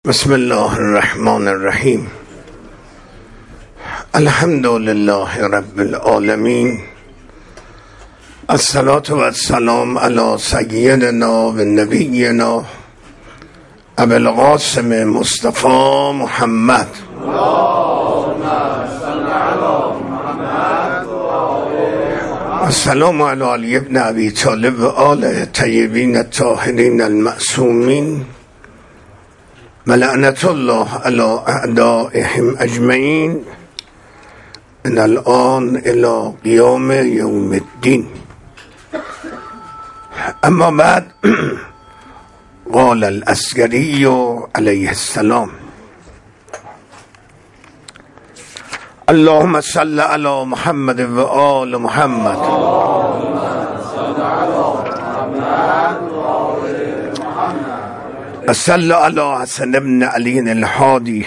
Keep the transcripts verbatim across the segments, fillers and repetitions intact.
بسم الله الرحمن الرحیم. الحمد لله رب العالمین. الصلاة و السلام علی سیدنا و نبینا ابی القاسم مصطفی محمد. السلام علی علی ابن ابی طالب و آله طیبین الطاهرین المعصومین و لعنت الله علی اعدائهم اجمعین من الان الی قیام یوم الدین. اما بعد، قال العسکری علیه السلام: اللهم صل علی محمد و آل محمد. صل علی حسن ابن علی الهادی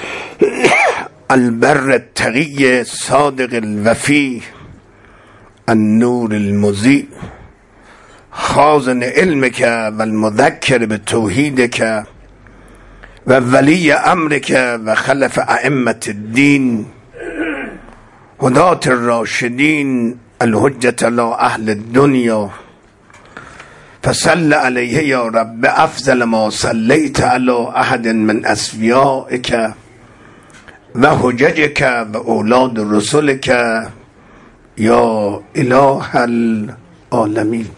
البر التقی الصادق الوفی النور المضیء خازن علمک و المذکر بتوحیدک و ولی امرک و خلف ائمة الدین هداة الراشدین الحجة علی اهل الدنیا. فصل علیه یا رب افضل ما صلیت علی احد من اصفیائک و حججک و اولاد رسولک یا اله العالمین.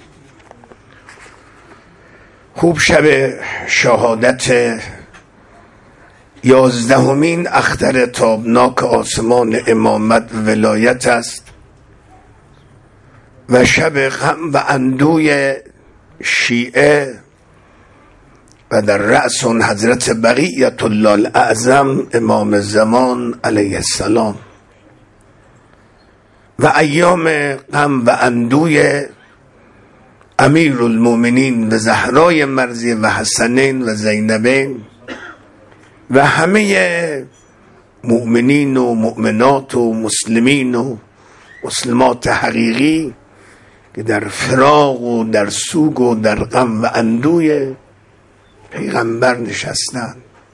خوب شب شهادت یازدهمین اختر تابناک آسمان امامت و ولایت است و شب غم و اندوی شیعه و در رأس حضرت بقیت الله الاعظم امام زمان علیه السلام و ایام غم و اندوی امیر المؤمنین و زهرای مرضیه و حسنین و زینبین و همه مؤمنین و مؤمنات و مسلمین و مسلمات حقیقی که در فراق و در سوگ و در غم و اندوی پیغمبر نشستند.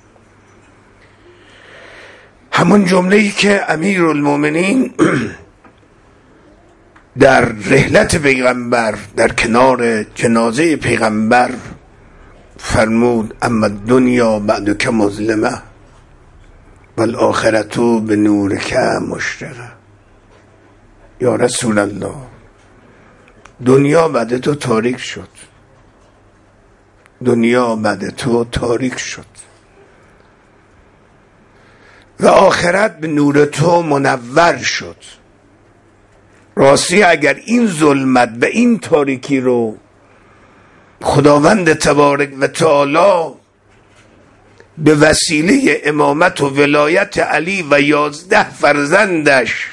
همون جمله‌ای که امیر المؤمنین در رحلت پیغمبر در کنار جنازه پیغمبر فرمود: اما الدنیا بعدک مظلمه و الاخرة بنورک مشرقه. یا رسول الله، دنیا بعد تو تاریک شد، دنیا بعد تو تاریک شد و آخرت به نور تو منور شد. راستی اگر این ظلمت و این تاریکی رو خداوند تبارک و تعالی به وسیله امامت و ولایت علی و یازده فرزندش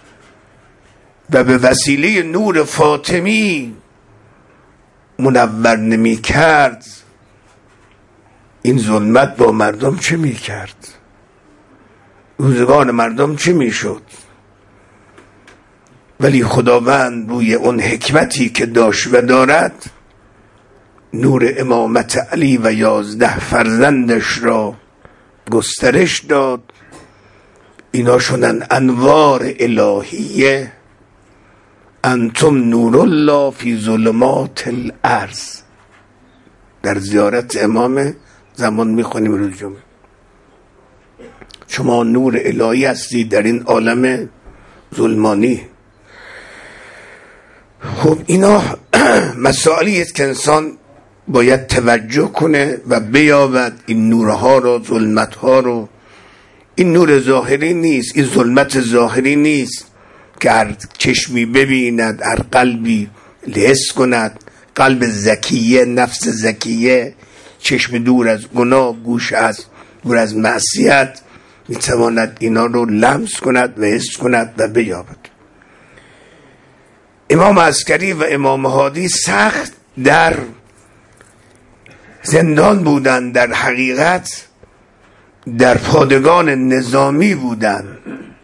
و به وسیله نور فاطمی منور نمی کرد، این ظلمت با مردم چه می کرد؟ روزگار مردم چه می شد؟ ولی خداوند روی اون حکمتی که داشت و دارد نور امامت علی و یازده فرزندش را گسترش داد. اینا شدن انوار الهیه. انتم نور الله فی ظلمات الارض. در زیارت امام زمان میخونیم روز جمعه: شما نور الهی هستی در این عالم ظلمانی. خب اینا مسائلی است که انسان باید توجه کنه و بیابد این نورها رو، ظلمتها رو. این نور ظاهری نیست، این ظلمت ظاهری نیست که هر چشمی ببیند، هر قلبی حس کند. قلب زکیه، نفس زکیه، چشم دور از گناه، گوش از دور از معصیت میتواند اینا رو لمس کند و حس کند و بیابد. امام عسکری و امام هادی سخت در زندان بودند، در حقیقت در پادگان نظامی بودند،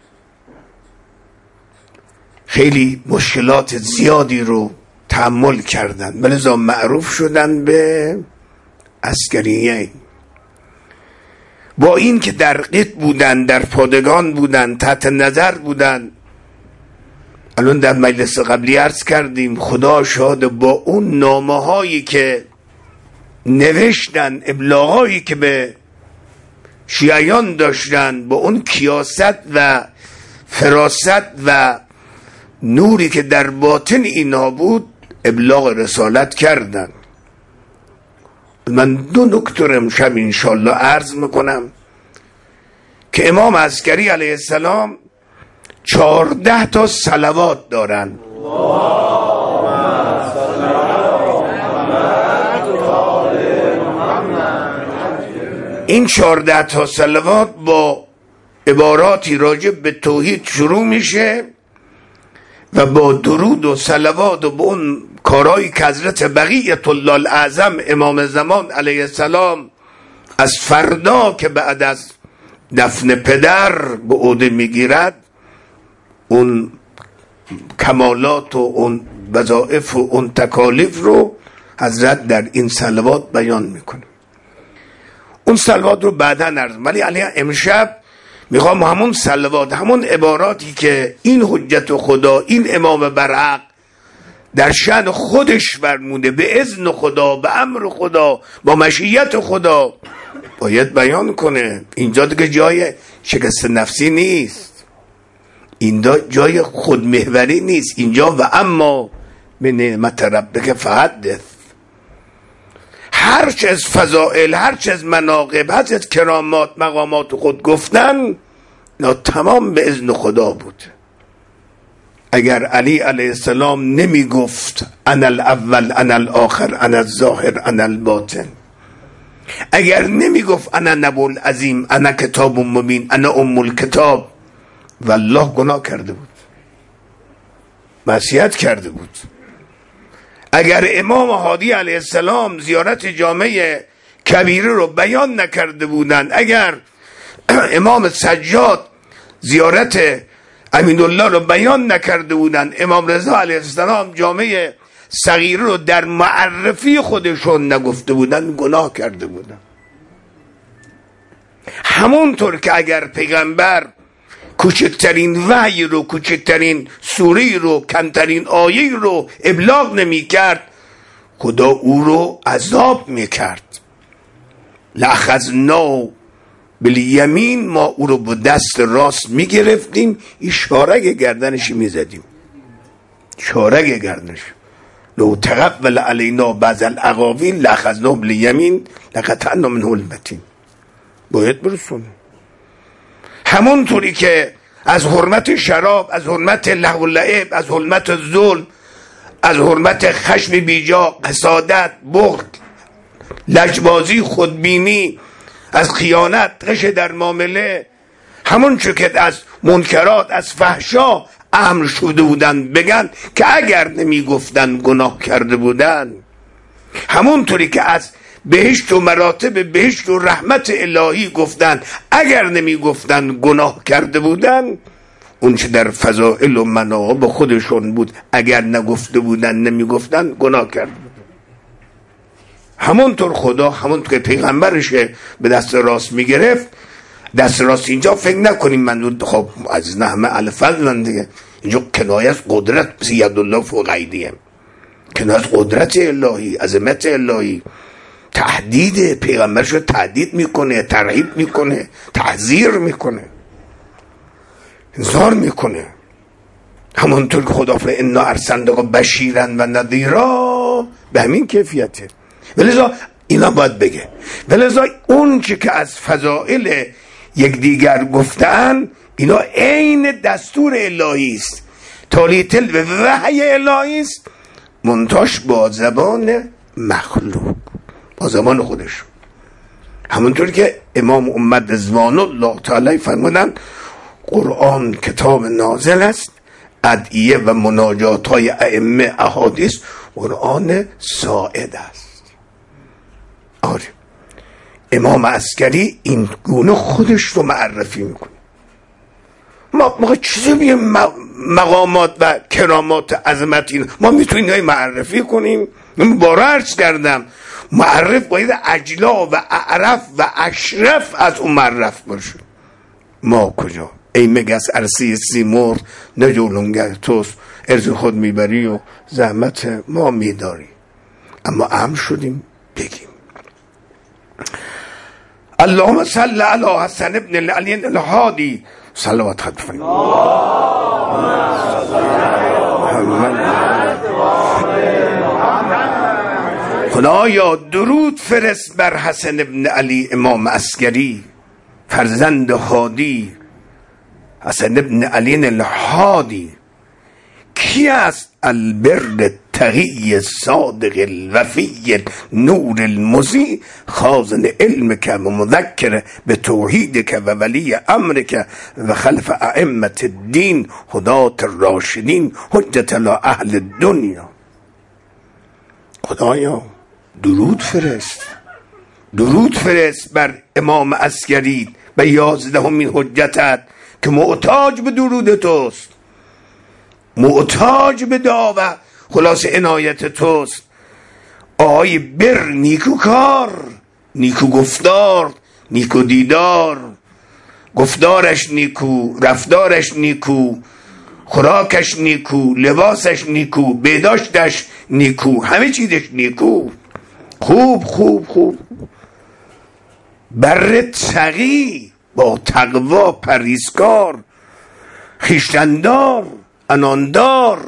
خیلی مشکلات زیادی رو تحمل کردند، ولذا معروف شدن به عسکریین. با این که در قید بودن، در پادگان بودن، تحت نظر بودن، الان در مجلس قبلی عرض کردیم خدا شاهد، با اون نامه هایی که نوشتن، ابلاغایی که به شیعیان داشتن، با اون کیاست و فراست و نوری که در باطن اینا بود، ابلاغ رسالت کردن. من دو نکته امشب انشالله عرض میکنم که امام عسکری علیه السلام چهارده تا صلوات دارن. این چهارده تا صلوات با عباراتی راجع به توحید شروع میشه و با درود و صلوات و با اون کارهایی که حضرت بقیت الله الاعظم امام زمان علیه السلام از فردا که بعد از دفن پدر به عهده میگیرد، اون کمالات و اون وظایف و اون تکالیف رو حضرت در این صلوات بیان میکنه. اون صلوات رو بعدا عرض، ولی علیه امشب میخوام همون صلوات، همون عباراتی که این حجت خدا، این امام برحق در شأن خودش فرموده، به اذن خدا، به امر خدا، با مشیت خدا باید بیان کنه. اینجا دیگه جای شکست نفسی نیست، اینجا جای خودمحوری نیست، اینجا و اما به نعمت ربک فحدث. هرچه از فضائل، هرچه از مناقب، هرچه از کرامات، مقامات خود گفتن، نه تمام به اذن خدا بود. اگر علی علیه السلام نمی گفت انا الاول انا الاخر انا الظاهر انا الباطن، اگر نمی گفت انا نبی العظیم انا کتاب مبین انا ام الکتاب، والله گناه کرده بود، معصیت کرده بود. اگر امام هادی علیه السلام زیارت جامع کبیره رو بیان نکرده بودند، اگر امام سجاد زیارت امین الله رو بیان نکرده بودند، امام رضا علیه السلام جامع صغیره رو در معرفی خودشون نگفته بودند، گناه کرده بودند. همونطور که اگر پیغمبر کوچکترین وحی رو، کوچکترین سوره رو، کمترین آیه رو ابلاغ نمی کرد، خدا او رو عذاب می کرد. لأخذنا بالیمین، ما او رو با دست راست می گرفتیم، اشاره گردنش می زدیم، اشاره گردنش. لو تقبل علینا بعض الاقاویل لأخذنا بالیمین لقطعنا منه المتین. باید برسونه. همونطوری که از حرمت شراب، از حرمت لهو و لعب، از حرمت ظلم، از حرمت خشم بیجا، حسادت، بخل، لجبازی، خودبینی، از خیانت، غش در معامله، همون چون که از منکرات، از فحشا امر شده بودن بگن که اگر نمی گفتن گناه کرده بودن، همونطوری که از بهشت و مراتب بهشت و رحمت الهی گفتن اگر نمی گفتن گناه کرده بودن، اون چه در فضائل و مناقب خودشون بود اگر نگفته بودن، نمی گفتن، گناه کرده بودن. همونطور خدا، همونطور که پیغمبرش به دست راست می گرفت، دست راست اینجا فکر نکنیم من خب از نحمه الفضل دیگه، اینجا کنایه از قدرت، سید الله فوق ایدیهم، کنایه از قدرت الهی، عظمت الهی، تهدید پیغمبرش رو تهدید میکنه، ترهیب میکنه، تحذیر میکنه، انذار میکنه. همونطور که خدا فرمود انا ارسلناک بشیرا و نذیرا، به همین کیفیته. ولذا اینا باید بگه. ولذا اون چه که از فضائل یکدیگر گفتن، اینا عین دستور الهی است، تالیتل به وحی الهی است، منتاش با زبان مخلوق، با زمان خودش. همونطور که امام امت رضوان الله تعالی فرمودن قرآن کتاب نازل است، ادعیه و مناجات های ائمه احادیث قرآن ساعد است. آره، امام عسکری این گونه خودش رو معرفی میکنه. ما موقع چیزی بیم مقامات و کرامات عظمت این ما میتونیم های معرفی کنیم. من بارا عرض کردم معرف باید اجلا و اعرف و اشرف از اون معرف باشه. ما کجا؟ ای مگس عرصی سیمرغ نه جولونگر توست، ارز خود میبری و زحمت ما میداری. اما اهم شدیم بگیم اللهم صل علی حسن ابن علی الهادی صلوات خط فرمایید. خدایا درود فرست بر حسن ابن علی امام عسکری فرزند هادی، حسن ابن علی الهادی. کی است؟ البر تقی صادق الوفی نور المضی خازن علمک و مذکر به توحیدک و ولی امرک و خلف ائمه الدین هدات الراشدین حجت الله اهل دنیا. خدایا درود فرست، درود فرست بر امام عسکری و یازدهمین حجتت که محتاج به درود توست، محتاج به دعا و خلاص عنایت توست. آقای بر، نیکو کار، نیکو گفتار، نیکو دیدار، گفتارش نیکو، رفتارش نیکو، خوراکش نیکو، لباسش نیکو، بهداشتش نیکو، همه چیزش نیکو، خوب خوب خوب. بر تقی با تقوا پرهیزکار، خویشتندار، اناندار،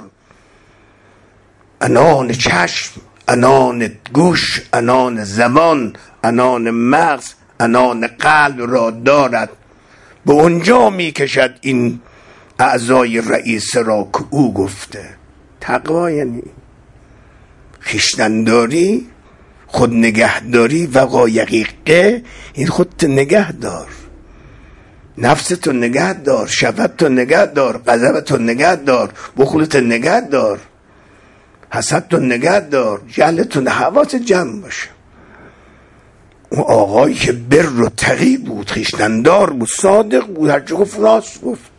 انان چشم، انان گوش، انان زبان، انان مغز، انان قلب را دارد. به اونجا می کشد این اعضای رئیس را که او گفته. تقوا یعنی خویشتنداری، خود نگهداری، وقایقیقه. این خودت نگه دار، نفستو نگه دار، شفقتو نگه دار، غضبتو نگه دار، بخلتو نگه دار، حسدتو نگه دار، جهلتو، حواست جمع باشه. اون آقایی که بر و تقی بود، خویشتندار بود، صادق بود، هرچه گفت راست گفت،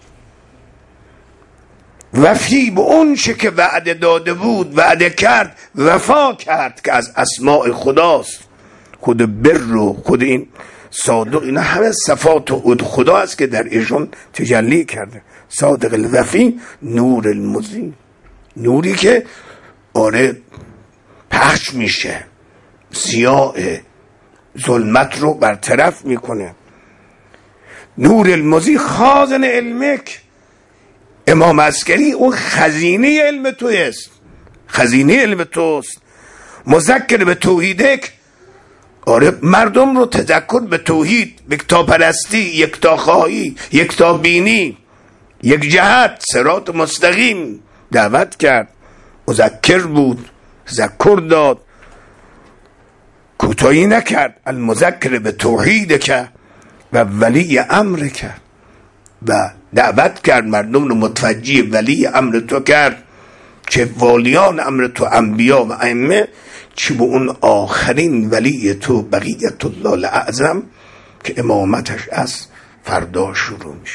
وفی به اون چه که وعده داده بود وعده کرد، وفا کرد که از اسماء خداست. خود بر و خود این صادق، اینا همه صفات و خدا است که در ایشون تجلی کرده. صادق الوفی نور المضی، نوری که آره پخش میشه، سیاه ظلمت رو برطرف میکنه. نور المضی خازن علمک. امام عسکری اون خزینه علم توست، خزینه علم توست. مذکر به توحیدک، آره مردم رو تذکر به توحید، یکتا پرستی، یکتا خواهی، یکتا بینی، یک جهت، صراط مستقیم دعوت کرد. مذکر بود، تذکر داد، کوتاهی نکرد. المذکر به توحیدک و ولی امرک، و دعوت کرد مردم رو متوجه ولی امر تو کرد، چه والیان امر تو انبیا و ائمه، چه به اون آخرین ولی تو بقیت الله الاعظم که امامتش از فردا شروع میشه.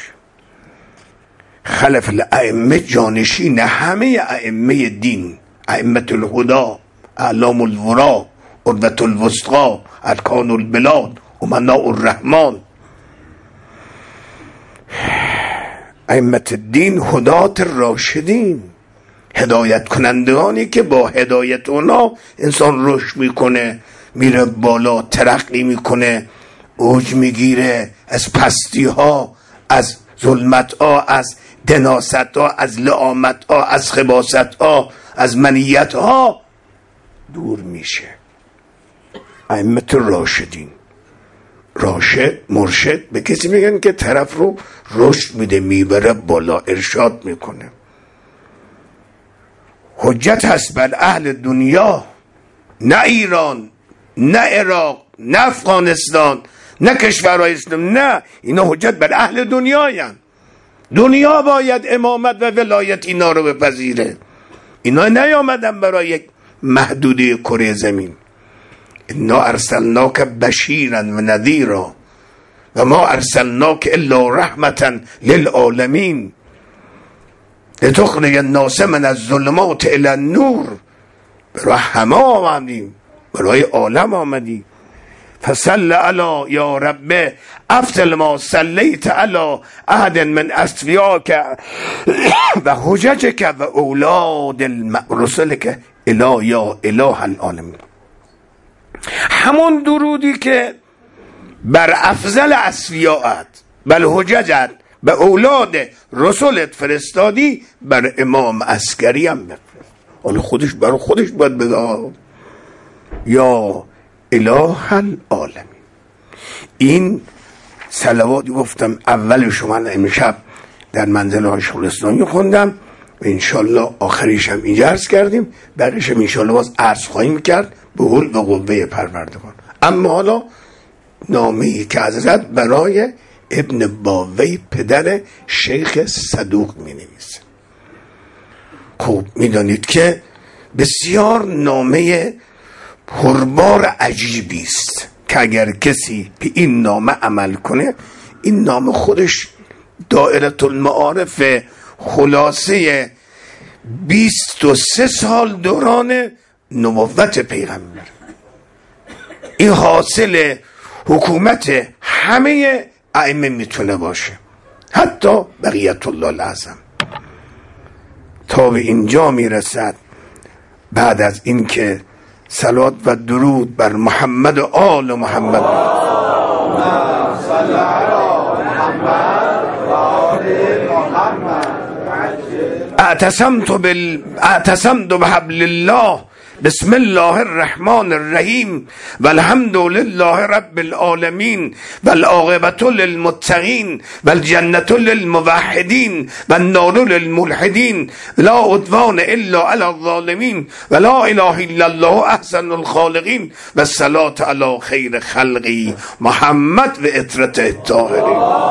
خلف الائمه جانشین همه ائمه دین، ائمه الهدا، اعلام الورا، عروة الوثقی، ارکان البلاد، امناء الرحمن، ائمه الدین، هدات الراشدین، هدایت کنندگانی که با هدایت اونا انسان رشد میکنه، میره بالا، ترقی میکنه، اوج میگیره، از پستی ها، از ظلمت ها، از دناست ها، از لعامت ها، از خباست ها، از منیت ها دور میشه. ائمه الراشدین، راشد، مرشد به کسی میگن که طرف رو رشد میده، میبره بالا، ارشاد میکنه. حجت هست بر اهل دنیا، نه ایران، نه عراق، نه افغانستان، نه کشورهای اسلام، نه، اینا حجت بر اهل دنیایند. دنیا باید امامت و ولایت اینا رو بپذیره. اینا نیامدن برای یک محدوده کره زمین. انا ارسلناک بشیرا و نذیرا و ما ارسلناک الا رحمتا للعالمین لتخرج الناس من الظلمات الی النور. برای همه آمدیم، برای عالم آمدی. فصل علی یا رب افضل ما صلیت علی احد من اصفیاک و حججک و اولاد رسلک الی یا اله العالمین. همون درودی که بر افضل اصفیاءت بل حججت به اولاد رسولت فرستادی، بر امام عسکری هم بفرست. حالا خودش برای خودش باید بگه یا اله العالمین. این صلواتی گفتم اولش من امشب در منزل های شیخ الاسلامی خوندم و انشالله آخریش هم اینجا عرض کردیم، بعدش هم انشالله باز عرض خواهیم کرد به حول و قوه پروردگار. اما حالا نامه‌ای که حضرت برای ابن باوی پدر شیخ صدوق می نویسه. خوب می دانید که بسیار نامه پربار عجیبی است که اگر کسی به این نامه عمل کنه، این نامه خودش دائره المعارف خلاصه بیست و سه سال دوران نبوت پیغمبر، این حاصل حکومت همه ائمه میتونه باشه، حتی بقیت الله الاعظم. تا به اینجا میرسد بعد از اینکه صلوات و درود بر محمد و آل محمد اعتصمت بال اعتصمت بحبل الله بسم الله الرحمن الرحیم والحمد لله رب العالمین والعاقبة للمتقین والجنة للموحدین والنار للملحدین لا عدوان الا علی الظالمین ولا اله الا الله احسن الخالقین والصلاة علی خیر خلقی محمد و اطرت الطاهرین.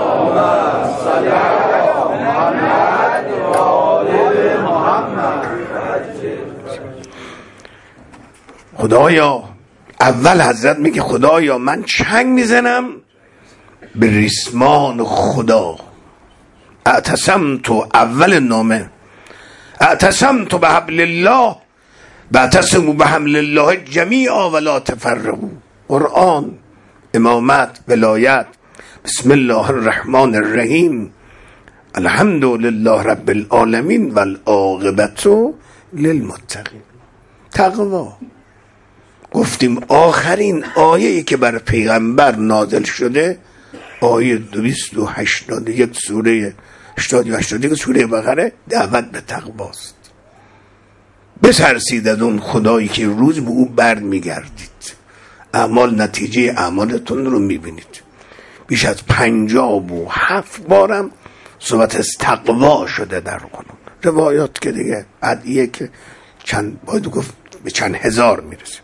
خدایا، اول حضرت میگه خدایا من چنگ میزنم به ریسمان خدا. اعتصم تو اول نامه اعتصم تو به حبل الله و اعتصموا به حبل الله جمیعا ولا تفرقوا. قرآن، امامت، ولایت، بسم الله الرحمن الرحیم الحمد لله رب العالمین والعاقبة للمتقین. تقوا. گفتیم آخرین آیه‌ای که بر پیغمبر نازل شده آیه دویست و هشتاد و یک سوره هشتاد و هشتاد و یک سوره بقره دعوت به تقواست. بترسید از اون خدایی که روز به او بر میگردید. اعمال نتیجه اعمالتون رو میبینید. بیش از پنجاه و هفت بارم صحبت از تقوا شده در قرآن. روایات که دیگه عدیه که چند باید گفت به چند هزار میرسه.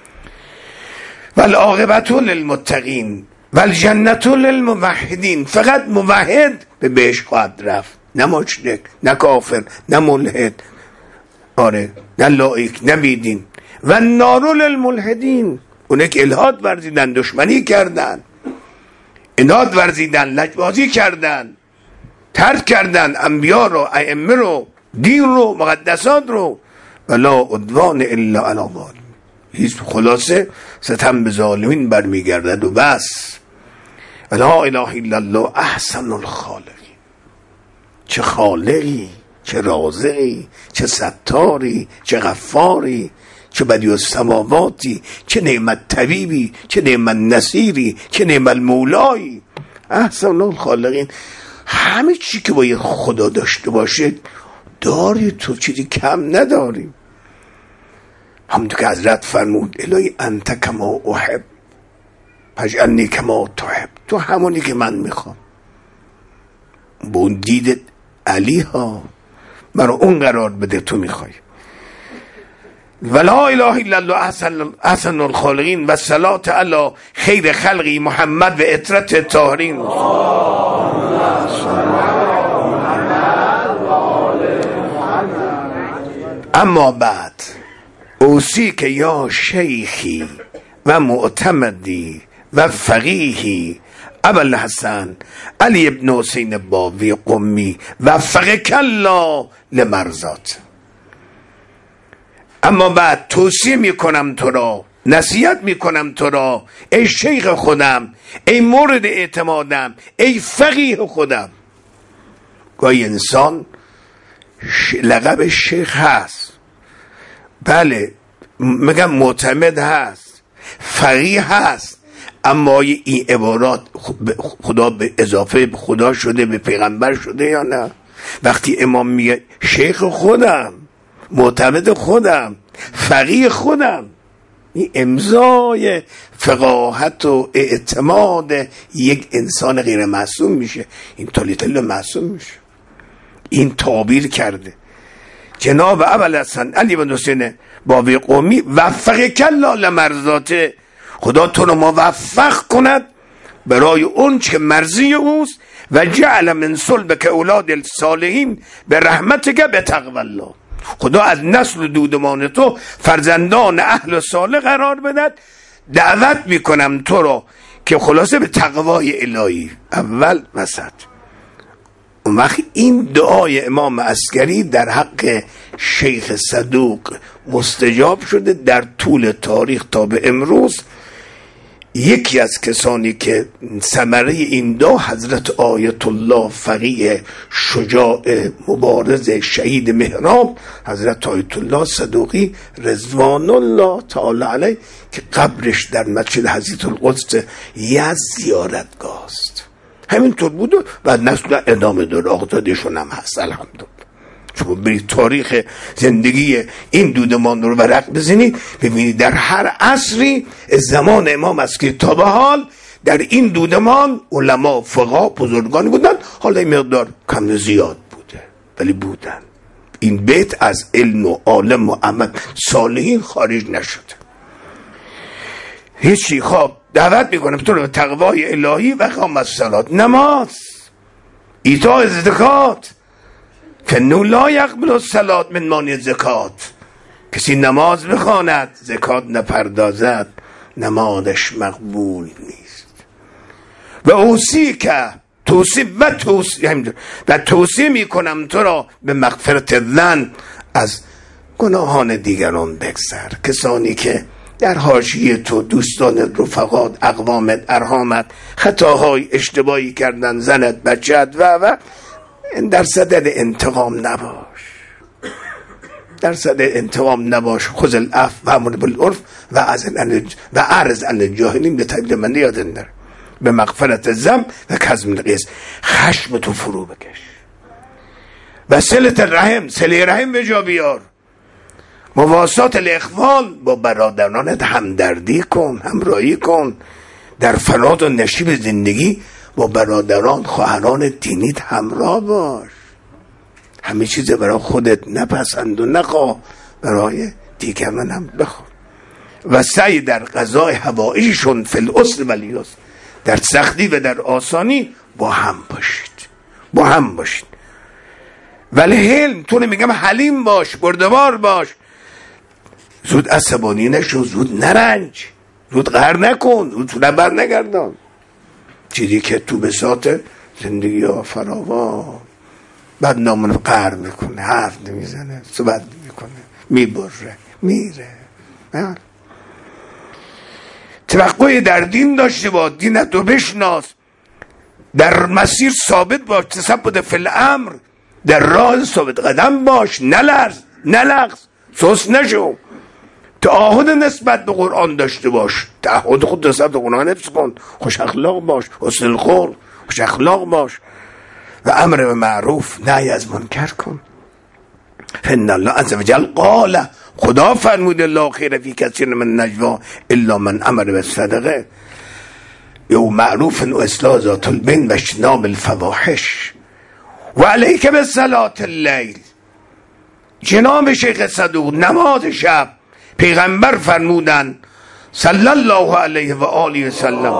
والعاقبة للمتقین والجنة للموحدین. فقط موحد به بهشت خواهد رفت، نه مشرک، نه کافر، نه ملحد، آره، نه لایک، نه بیدین. و النار للملحدین. اونه که الحاد ورزیدن، دشمنی کردن، اناد ورزیدن، لجبازی کردن، ترک کردن انبیا رو، ائمه رو، دین رو، مقدسات رو. ولا عدوان الا علی الظالمین. هیچ خلاصه ستم به ظالمین برمیگردد و بس. لا اله الا الله احسن الخالقین. چه خالقی، چه رازقی، چه ستاری، چه غفاری، چه بدیع السماواتی، چه نعمت طبیبی، چه نعمت نصیری، چه نعمت مولایی. احسن الخالقین. همه چی که باید خدا داشته باشه داری تو، چیزی کم نداری. همونطور که حضرت فرمود الهی انت کما احب فاجعلنی کما تحب. تو همونی که من میخوام. با اون دید علی ها مرا اون قرار بده تو میخوای. ولا اله الا الله احسن احسن الخالقین و صلات علی خیر خلقی محمد و اطرت الطاهرین. اما بعد اوصی که یا شیخی و معتمدی و فقیهی ابوالحسن علی ابن حسین باوی قمی وفقک الله لمرضات. اما بعد توصیه میکنم تو را نصیحت میکنم تو را ای شیخ خودم، ای مورد اعتمادم، ای فقیه خودم. گاهی انسان لقب شیخ هست، بله میگم معتمد هست، فقیه هست، اما این عبارات خدا به اضافه به خدا شده، به پیغمبر شده یا نه؟ وقتی امام میگه شیخ خودم، معتمد خودم، فقیه خودم، این امضای فقاهت و اعتماد یک انسان غیر معصوم میشه. این تالیتل معصوم میشه. این تعبیر کرده جناب ابوالحسن علی بن حسین باوی قمی، وفق کلا لمرضاته، خدا تو رو موفق کند برای اون که مرضی اوست، و جعل من صلبک اولاد الصالحین به رحمتک به تقوی الله، خدا از نسل دودمان تو فرزندان اهل صالح قرار بدد. دعوت میکنم تو رو که خلاصه به تقوای الهی اول وسط. اون وقت این دعای امام عسکری در حق شیخ صدوق مستجاب شده. در طول تاریخ تا به امروز یکی از کسانی که ثمره این دعا حضرت آیت الله فقیه شجاع مبارز شهید مهراب، حضرت آیت الله صدوقی رضوان الله تعالی علیه که قبرش در مسجد حضرت القدس یزد زیارتگاه است. همینطور بود و نسل ادامه داره، آقادادشون هم هست الحمدلله. شما برید تاریخ زندگی این دودمان رو ورق بزنید ببینید در هر عصری زمان امام عسکری تا به حال در این دودمان علما فقها بزرگانی بودن، حالا این مقدار کم زیاد بوده ولی بودن. این بیت از علم و عالم و عمل صالحین خارج نشده. هیچی. خواب دعوت میکنم تو رو تقوای الهی و اقامت الصلات، نماز، ایتاء زکات، فنو لا یقبل الصلات من مانع زکات. کسی نماز بخواند زکات نپردازد نمازش مقبول نیست. و اوصی که توصیه و توصیه و توصیه میکنم تو را به مغفرت ذنب، از گناهان دیگران بگذر. کسانی که در حاشیه تو، دوستان، رفقات، اقوامت، ارحامت خطاهای اشتباهی کردن، زنت، بچت و و در صدد انتقام نباش، در صدد انتقام نباش. خذ العفو و امر بالعرف و و اعرض عن الجاهلین. به تعبیر من یادن داره به مغفرت ذنب و کظم الغیظ. خشم تو فرو بکش و صلة الرحم، صله رحم به جا بیار. مواسات الاخوان، با برادرانت همدردی کن، همراهی کن. در فنات و نشیب زندگی با برادران، خواهران دینیت همراه باش. همه چیز برای خودت نپسند و نخواه، برای دیگران هم بخواه. و سعی در قضای حوائجشون فی العسر و الیسر، در سختی و در آسانی با هم باشید، با هم باشید. ولی حلم، تو نمیگم حلیم باش، بردبار باش. زود عصبانی نشو، زود نرنج، زود قهر نکن، زود بر نگردان. چیزی که تو بساط زندگی ها فراوان، بعد نامون قهر میکنه، حرف نمیزنه، صحبت میکنه، میبره، میره. توقعی در دین داشته باش، دینت رو بشناس، در مسیر ثابت باش، تثبت فی الامر، در راه ثابت قدم باش، نلرز، نلغز، سست نشو. تعهد نسبت به قرآن داشته باش، تعهد خود نسبت به قرآن حفظ کن. خوش اخلاق باش، حسن الخلق، خوش اخلاق باش و امر به معروف، نهی از منکر کن. فإن الله عز وجل قال، خدا فرموده لا خیر فی کثیر من نجوا الا من امر بالصدقه و معروف و اصلاح ذات البین و اجتناب الفواحش و علیک بصلاة اللیل. جناب شیخ صدوق، نماز شب، پیغمبر فرمودن صلی الله علیه و آله و سلم،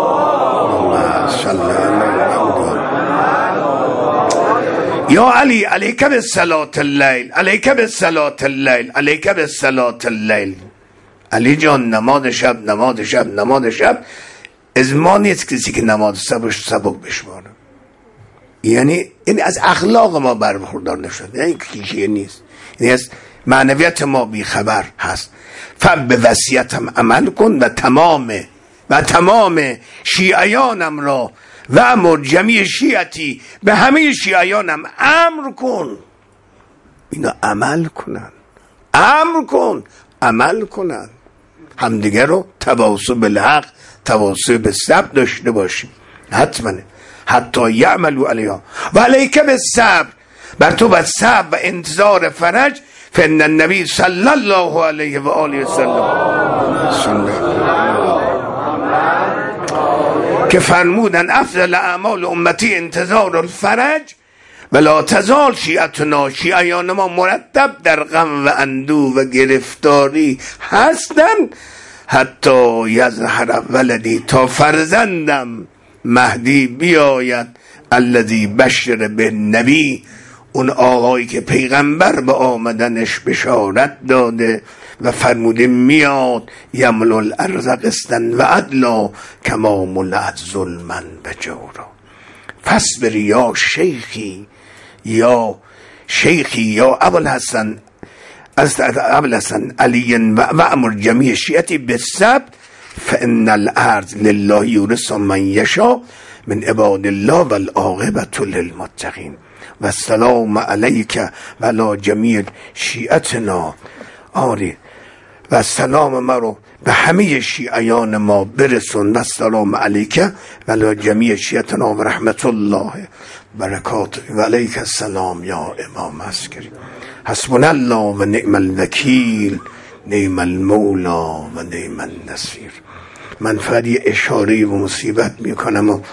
یا علی علیک بصلاة اللیل، علیک بصلاة اللیل، علیک بصلاة اللیل. علی جان نماز شب، نماز شب، نماز شب. از ما نیست کسی که نماز سبش سبک بشماره. یعنی این از اخلاق ما برخوردار نشد، یعنی کلیشه نیست، یعنی از معنویت ما بی خبر هست. فب به وصیتم عمل کن و تمام و تمام شیعیانم را و امر جمیع شیعتی به همه شیعیانم امر کن اینا عمل کنن، امر کن عمل کنن، همدیگه رو تواصل بالحق تواصل به صبر داشته باشیم حتما، حتی یعملوا علیها و علیک بالصبر، بر تو باید صبر و انتظار فرج. فان النبی صلی الله علیه و آله و سلم که فرمودن افضل اعمال امتی انتظار الفرج ولا تزال شیعتنا، شیعیان ما مرتب در غم و اندوه و گرفتاری هستن حتی یظهر ولدی، تا فرزندم مهدی بیاید، الذی بشر به نبی، اون آقایی که پیغمبر به آمدنش بشارت داده و فرموده میاد، یملو الارض قسطا و عدلا کما ملأت ظلما و جورا. فاصبر یا شیخی یا شیخی یا ابوالحسن از ابوالحسن علی و امر جمیع شیعتی بالصبر فان الارض لله یورث من یشاء من عباد الله والعاقبة للمتقین. و السلام علیک و علی جمیع شیعتنا، آری و سلام ما رو به همه شیعیان ما برسون. و السلام علیک و علی جمیع شیعتنا و رحمت الله برکاته و علیک السلام یا امام عسکری. حسبنا الله و نعم الوکیل، نعم المولا و نعم النصیر. من فقط یه اشاره و مصیبت میکنم و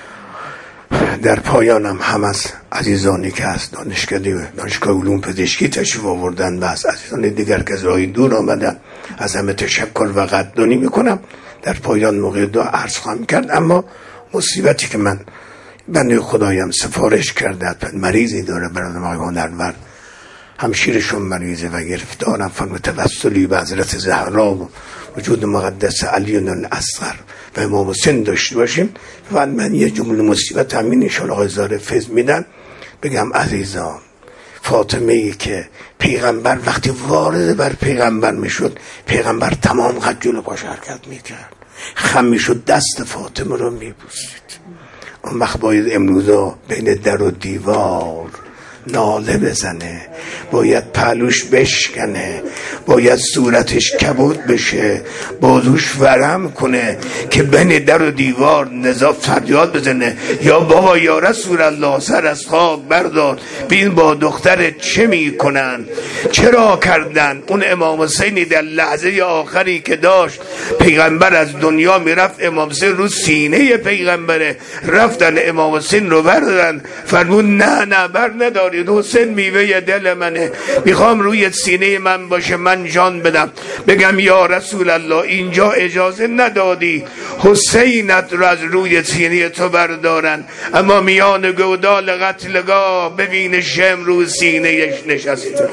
در پایانم هم از عزیزانی که از دانشکده دانشگاه علوم پزشکی تشریف آوردن و از عزیزان دیگر که از راه دور آمدن از همه تشکر و قدردانی میکنم. در پایان موقع دعا عرض خواهم کرد. اما مصیبتی که من بنده خدایم سفارش کرده، مریضی داره برادرم آقای هنرور، همشیرشون مریضه و گرفتارم، فرم توسلی به حضرت زهرا و وجود مقدس علی الاصغر و امام حسین داشته باشیم. و من یه جمله مصیبت همین انشاءالله آقای زاره فیض میدن بگم عزیزان، فاطمه ای که پیغمبر وقتی وارد بر پیغمبر میشد، پیغمبر تمام قد جلو پاش حرکت میکرد، خم میشد دست فاطمه رو میبوسید. اون وقت باید امروزا بین در و دیوار ناله بزنه، باید پهلوش بشکنه، باید صورتش کبود بشه، بازوش ورم کنه که بین در و دیوار نزاف فریاد بزنه یا بابا یا رسول الله سر از خواب بردار، ببین با دخترت چه میکنن، چرا کردن. اون امام حسینی در لحظه آخری که داشت پیغمبر از دنیا میرفت، امام حسین رو سینه پیغمبره، رفتن امام حسین رو بردارن، فرمون نه نه بر نداری، حسین میوه دل منه، میخوام روی سینه من باشه، من جان بدم، بگم یا رسول الله اینجا اجازه ندادی حسینت رو از روی سینه تو بردارن، اما میان گودال قتلگاه ببین شم رو سینهش نشسته.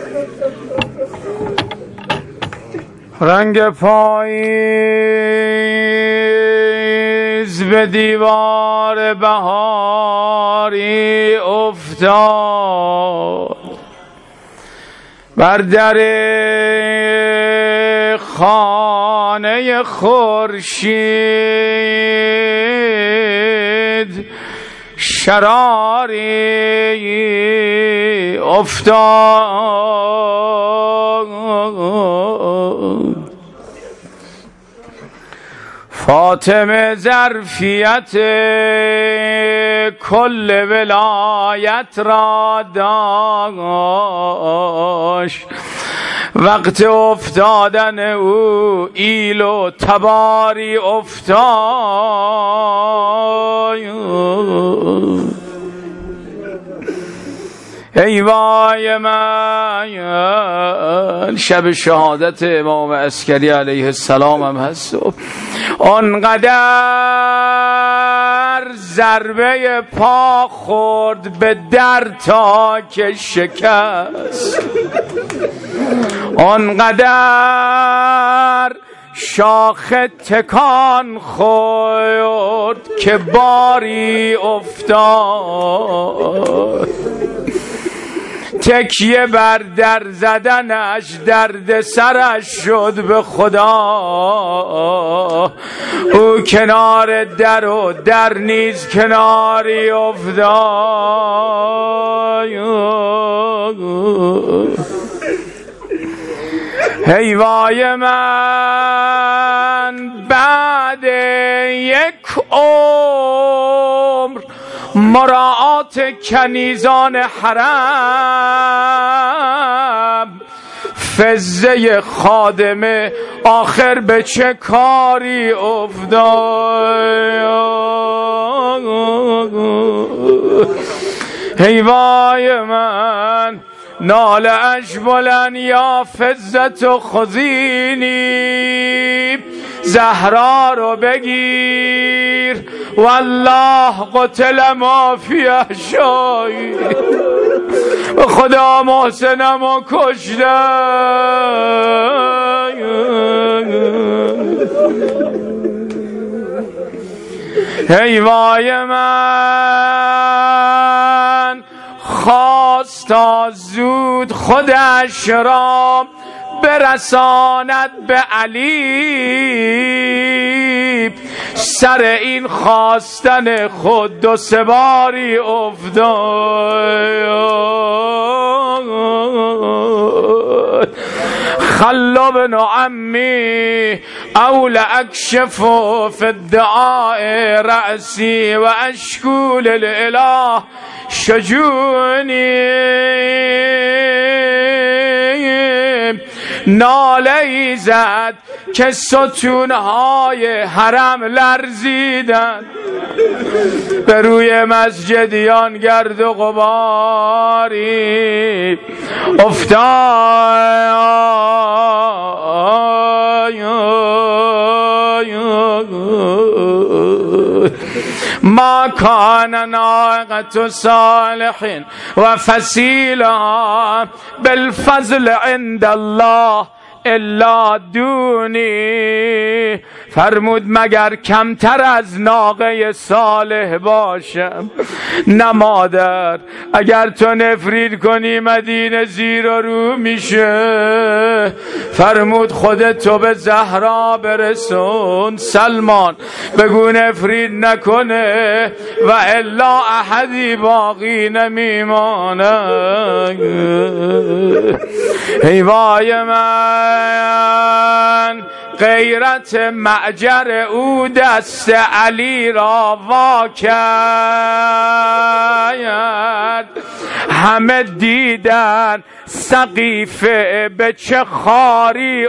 رنگ پاییز به دیوار بهاری افتاد، بر در خانه خورشید شراری افتاد. فاطمه ظرفیت کل ولایت را داشت، وقت افتادن او ایل و تباری افتاد. ای وای من، شب شهادت امام عسکری علیه السلام هم هست، آنقدر ضربه پا خورد به در تا که شکست، آنقدر شاخ تکان خورد که باری افتاد. تکیه بر در زدنش درد سرش شد به خدا. او کنار در و در نیز کناری افتاد. ای وای من بعد یک عمر مراعات کنیزان حرم، فزه خادمه آخر به چه کاری افتاد. ای وای من ناله اش بلند یا فزت و خزینی، زهرا رو بگیر والله قتل ما فی احشایی. خدا محسنم و کشته. ای وای من خواست تا زود خودش را برساند به علی، سر این خواستن خود دو سه باری افتاد. خلو بن عمی اول اکشف فی الدعاء رأسی و اشکول الاله شجونی. ناله زد که ستونهای حرم لرزیدند، به روی مسجدیان گرد و غباری افتاد. ما کان ناقة صالح و فسیلا بالفضل عند الله الا دونی. فرمود مگر کمتر از ناقه صالح باشم؟ نه مادر، اگر تو نفرین کنی مدینه زیر و رو میشه. فرمود خودتو به زهرا برسون، سلمان بگو نفرین نکنه و الا احدی باقی نمیمانه. ای وای من غیرت معجر او دست علی را وا کرد. همه دیدن سقیفه به چه خاری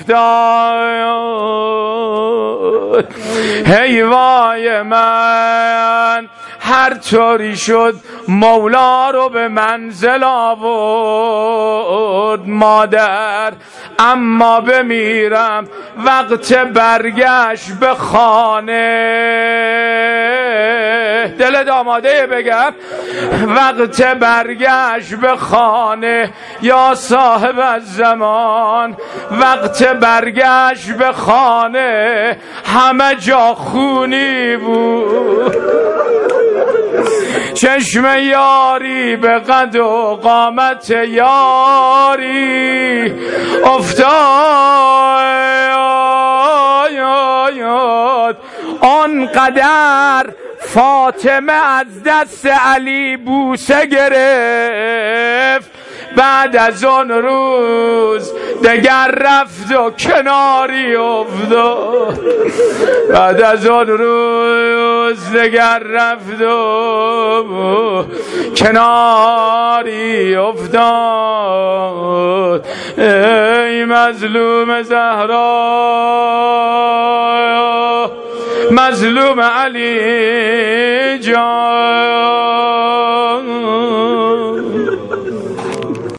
افتاد. ای وای من هر طوری شد مولا رو به منزل آورد. مادر اما بمیرم وقت برگشت به خانه. دل داماده بگم وقت برگشت به خانه یا صاحب الزمان. وقت برگشت به خانه همه جا خونی بود. چشم یاری به قد و قامت یاری افتاد. آنقدر فاطمه از دست علی بوسه گرفت، بعد از آن روز دگر رفت و کناری افتاد. بعد از آن روز دگر رفت و کناری افتاد. ای مظلوم زهرا، مظلوم علی جان.